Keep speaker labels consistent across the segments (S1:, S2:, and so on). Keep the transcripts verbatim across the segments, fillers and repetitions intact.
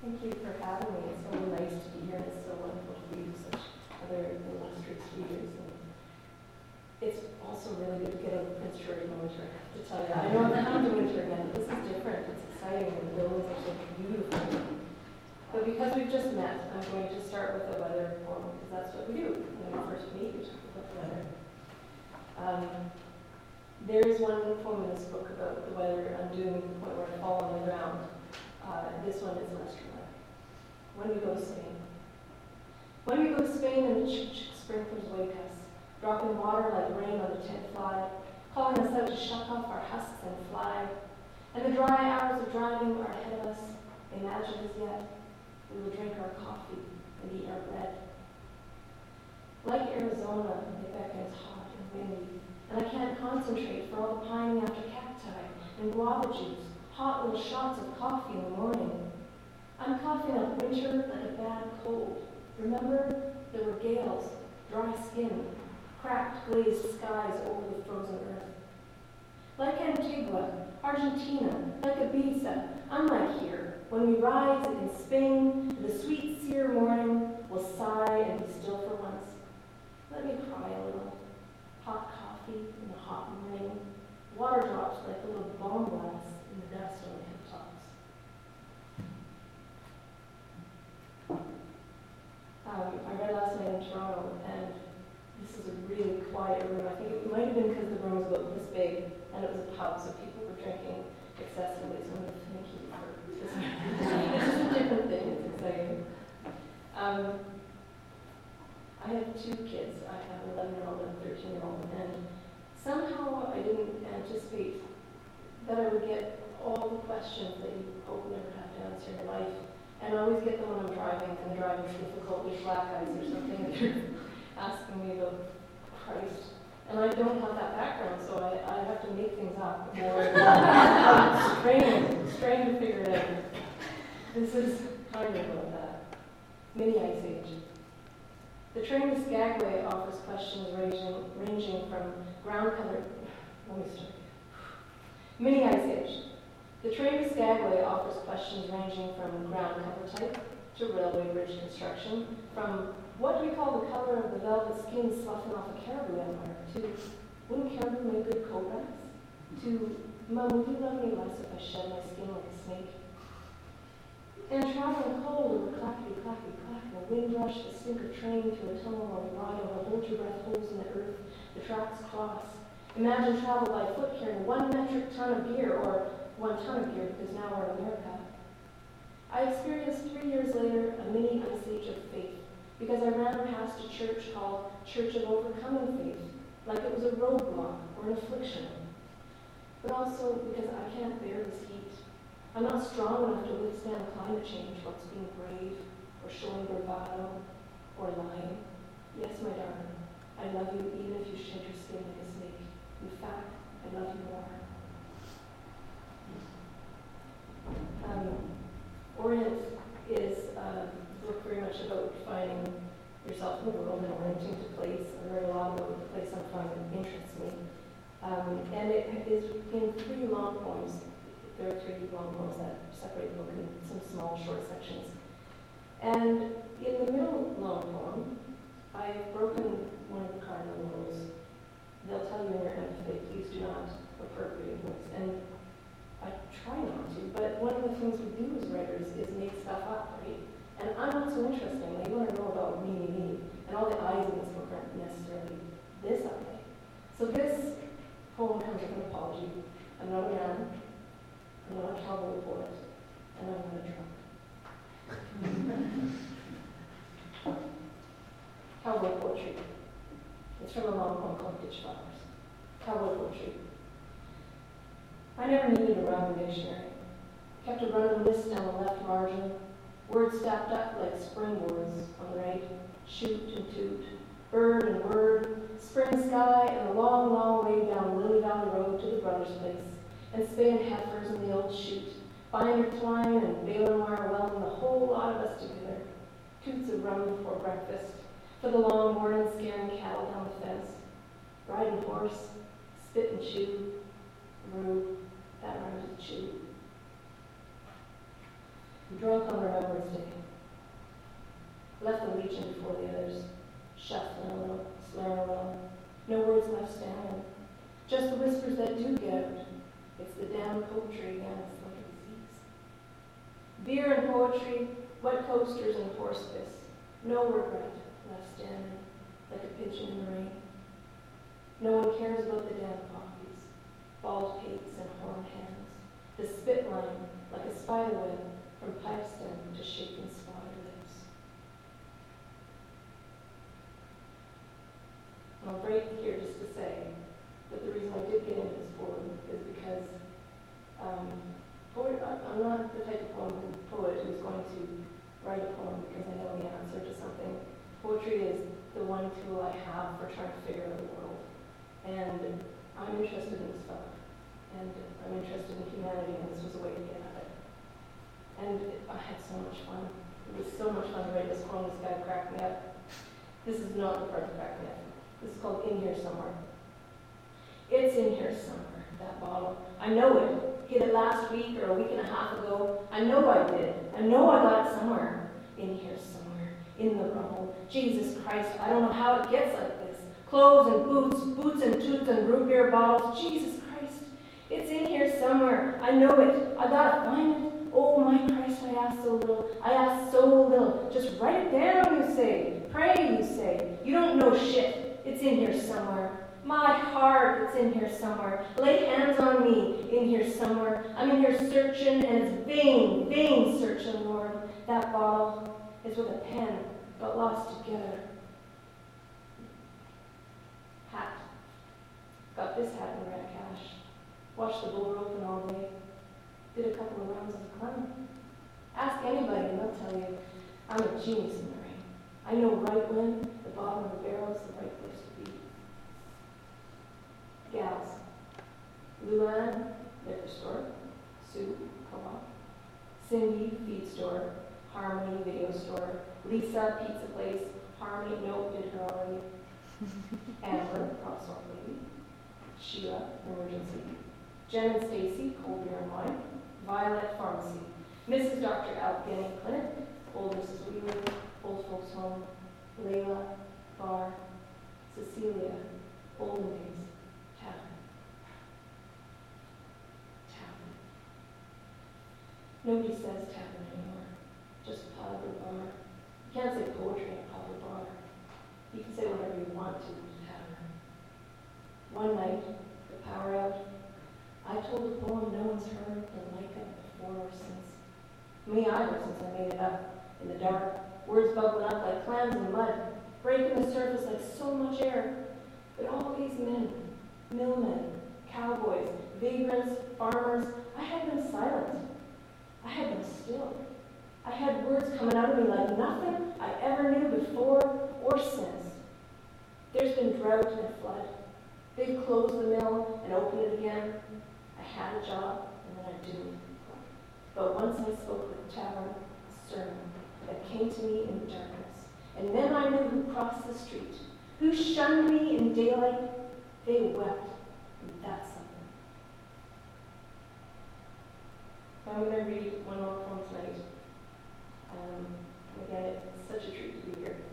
S1: Thank you for having me. It's so nice to be here, and it's so wonderful to be with such other illustrious speakers. And it's also really good to get over Prince George winter, I have to tell you. I know I'm not doing winter again, but this is different. It's exciting, and the buildings are so beautiful. But because we've just met, I'm going to start with a weather poem, because that's what we do. When we first meet, we talk about the weather. Um, there is one poem in this book about the weather undoing to the point where I fall on the ground. Uh, this one is Lester Leck. When we go to Spain. When we go to Spain and the ch-ch sprinklers wake us, dropping water like rain on the tent fly, calling us out to shuck off our husks and fly, and the dry hours of driving are ahead of us, imagine as yet, we will drink our coffee and eat our bread. Like Arizona, it beckons hot and windy, and I can't concentrate for all the pining after cacti and guava juice, hot little shots of coffee in the morning. I'm coughing up winter like a bad cold. Remember, there were gales, dry skin, cracked glazed skies over the frozen earth. Like Antigua, Argentina, like Ibiza, unlike here, when we rise in Spain, the sweet sear morning will sigh and be still for once. Let me cry a little. Hot coffee in the hot morning, water drops like little bomb blasts in the dust on the hilltops. Um, I read last night in Toronto, and this is a really quiet room. I think it might have been because the room was about this big, and it was a pub, so people were drinking excessively. So I'm going to thank you for this. It's just a different thing. It's exciting. Um, I have two kids. I have an eleven-year-old and a thirteen-year-old, and somehow I didn't anticipate that I would get all the questions that you hope never have to answer in your life. And I always get them when I'm driving, and driving's difficult with black eyes or something, and they're asking me about Christ. And I don't have that background, so I, I have to make things up, or uh, strain, strain to figure it out. This is kind of about that. Mini Ice Age. The train to Skagway offers questions ranging, ranging from ground color. Let me start. Mini Ice Age. The train to Skagway offers questions ranging from ground cover type to railway bridge construction, from what do we call the color of the velvet skin sloughing off a caribou empire, to wouldn't caribou make good coat-racks, to Mom, would you love me less if I shed my skin like a snake? And traveling cold over clackety-clackety-clack, and the wind rush the stink of train through a tunnel while we ride over hold-your-breath holes in the earth, the tracks cross. Imagine travel by foot carrying one metric ton of gear, or one ton of gear because now we're in America. I experienced three years later a mini ice age of faith because I ran past a church called Church of Overcoming Faith, like it was a roadblock or an affliction. But also because I can't bear this heat. I'm not strong enough to withstand climate change, what's being brave or showing bravado or lying. Yes, my darling, I love you even if you shed your skin like a snake. In fact, I love you more. Um, Orient is a book very much about finding yourself in the world and orienting to place. I read a lot about the place I'm from that interests me. Um, and it is in three long poems. There are three long poems that separate the book in some small, short sections. And in the middle long poem, I've broken one of the cardinal rules. They'll tell you in your empathy, please do not appropriate words. And I try not to, but one of the things we do as writers is make stuff up, right? And I'm not so interesting. Like, you want to know about me, me, me. And all the I's in this book aren't necessarily this eye. So this poem comes with an apology. I'm not a man. I'm not a cowboy poet. And I'm not a drunk. Cowboy poetry. It's from a long poem called Ditch Flowers. Cowboy poetry. I never needed a rhyming dictionary. Kept a running list down the left margin. Words stacked up like springboards on the right. Shoot and toot, bird and word, spring sky, and a long, long way down Lily Valley Road to the brother's place. And spaying heifers in the old chute, binder twine and baling wire welding the whole lot of us together. Toots of rum before breakfast, for the long morning scaring cattle down the fence. Riding horse, spit and chew, rue, that rhymes with chew. drunk on Remembrance Day. Left the legion before the others, shuffling a little, slurring a little. No words left standing, just the whispers that do get out. It's the damn poetry again, it's like a disease. Beer and poetry, wet coasters and hospice. No regret left standing, like a pigeon in the rain. No one cares about the damn poppies, bald pates and horned hands. The spit line, like a spider web, from pipe stem to shaking spotted lips. I'm right here just to say that the reason I did get into this poem is because um, poet, I'm not the type of poem, poet who's going to write a poem because I know the answer to something. Poetry is the one tool I have for trying to figure out the world. And I'm interested in this stuff. And I'm interested in humanity, and this was a way to get at it. And I had so much fun. It was so much fun to write this poem. This guy cracked me up. This is not the part that cracked me up. This is called In Here Somewhere. It's in here somewhere, that bottle. I know it. Hit it last week or a week and a half ago. I know I did. I know I got it somewhere. In here somewhere. In the rubble. Jesus Christ, I don't know how it gets like this. Clothes and boots, boots and toots and root beer bottles. Jesus Christ, it's in here somewhere. I know it. I gotta find it. Oh my Christ, I ask so little. I ask so little. Just write it down, you say. Pray, you say. You don't know shit. It's in here somewhere. My heart, it's in here somewhere. Lay hands on me, in here somewhere. I'm in here searching, and it's vain, vain searching, Lord. That bottle is with a pen, got lost together. Hat. Got this hat in red cash. Watched the door open all day. Did a couple of rounds of climbing. Ask anybody and they'll tell you I'm a genius in the rain. I know right when the bottom of the barrel is the right place to be. Gals. Luann, liquor store. Sue, co-op. Cindy, feed store. Harmony, video store. Lisa, pizza place. Harmony, nope, did her already. Amber, prop swap lady. Sheila, emergency. Jen and Stacy, cold beer and wine. Violet, pharmacy. Missus Doctor Allegheny Clinic. Old Missus Wheeler, Old Folks Home. Layla, bar. Cecilia, olden days, tavern. Tavern. Nobody says tavern anymore. Just pub or bar. You can't say poetry in a pub or bar. You can say whatever you want to in a tavern. One night, the power out, I told a poem no one's heard the like of before or since. Me either, since I made it up in the dark. Words bubbling up like clams in mud, breaking the surface like so much air. But all these men, millmen, cowboys, vagrants, farmers, I had them silent. I had them still. I had words coming out of me like nothing I ever knew before or since. There's been drought and flood. They've closed the mill and opened it again. I had a job, and then I didn't. But once I spoke with the tavern, a sermon that came to me in the darkness. And then I knew who crossed the street, who shunned me in daylight. They wept, and that's something. I'm going to read one more poem tonight. Um, again, it's such a treat to be here.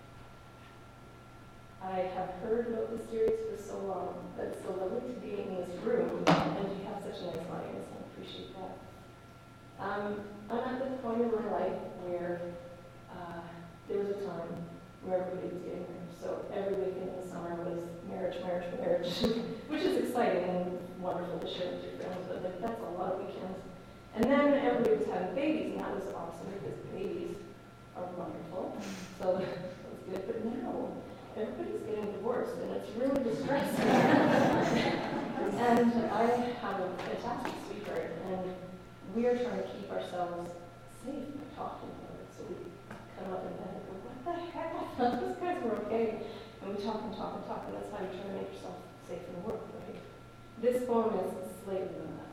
S1: I have heard about this series for so long, but it's so lovely to be in this room, and you have such a nice audience. I appreciate that. Um, I'm at the point in my life where uh, there was a time where everybody was getting married. So every weekend in the summer was marriage, marriage, marriage, which is exciting and wonderful to share with your friends, but like, that's a lot of weekends. And then everybody was having babies, and that was awesome because babies are wonderful. So that was good. But now everybody's getting divorced, and it's really distressing. And I have a fantastic sweetheart, and we are trying to keep ourselves safe by talking about it. So we come up in bed and go, what the heck? I thought those guys were okay. And we talk and talk and talk, and that's how you try to make yourself safe in the world, right? This poem is slightly than that.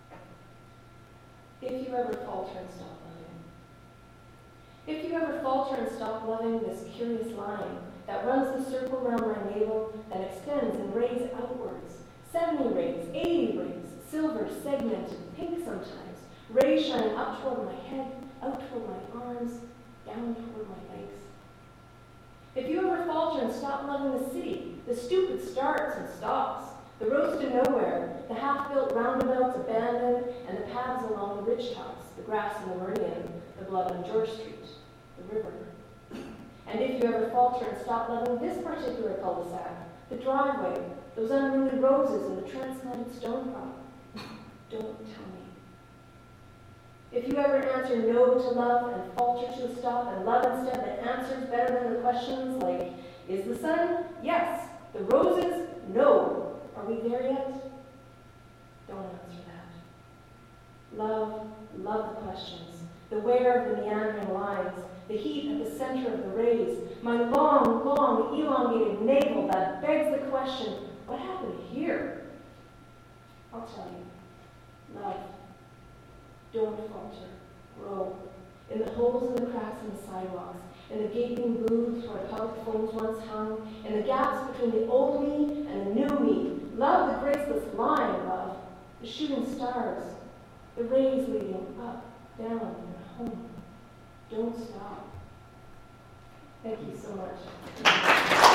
S1: If you ever falter and stop loving. If you ever falter and stop loving this curious line that runs the circle around my navel, that extends in rays outwards, seventy rays, eighty rays, silver, segmented, pink sometimes, rays shining up toward my head, arms down toward my legs. If you ever falter and stop loving the city, the stupid starts and stops, the roads to nowhere, the half-built roundabouts abandoned, and the paths along the ridge tops, the grass in the meridian, the blood on George Street, the river. And if you ever falter and stop loving this particular cul-de-sac, the driveway, those unruly roses and the transplanted stone crop, don't tell me. If you ever answer no to love and falter to a stop and love instead that answers better than the questions like, is the sun? Yes. The roses? No. Are we there yet? Don't answer that. Love, love the questions, the where of the meandering lines, the heat at the center of the rays, my long, long, elongated navel that begs the question, what happened here? I'll tell you. Love. Don't falter. Grow. In the holes and the cracks in the sidewalks, in the gaping booths where public phones once hung, in the gaps between the old me and the new me. Love the graceless line, love. The shooting stars. The rays leading up, down, and home. Don't stop. Thank you so much.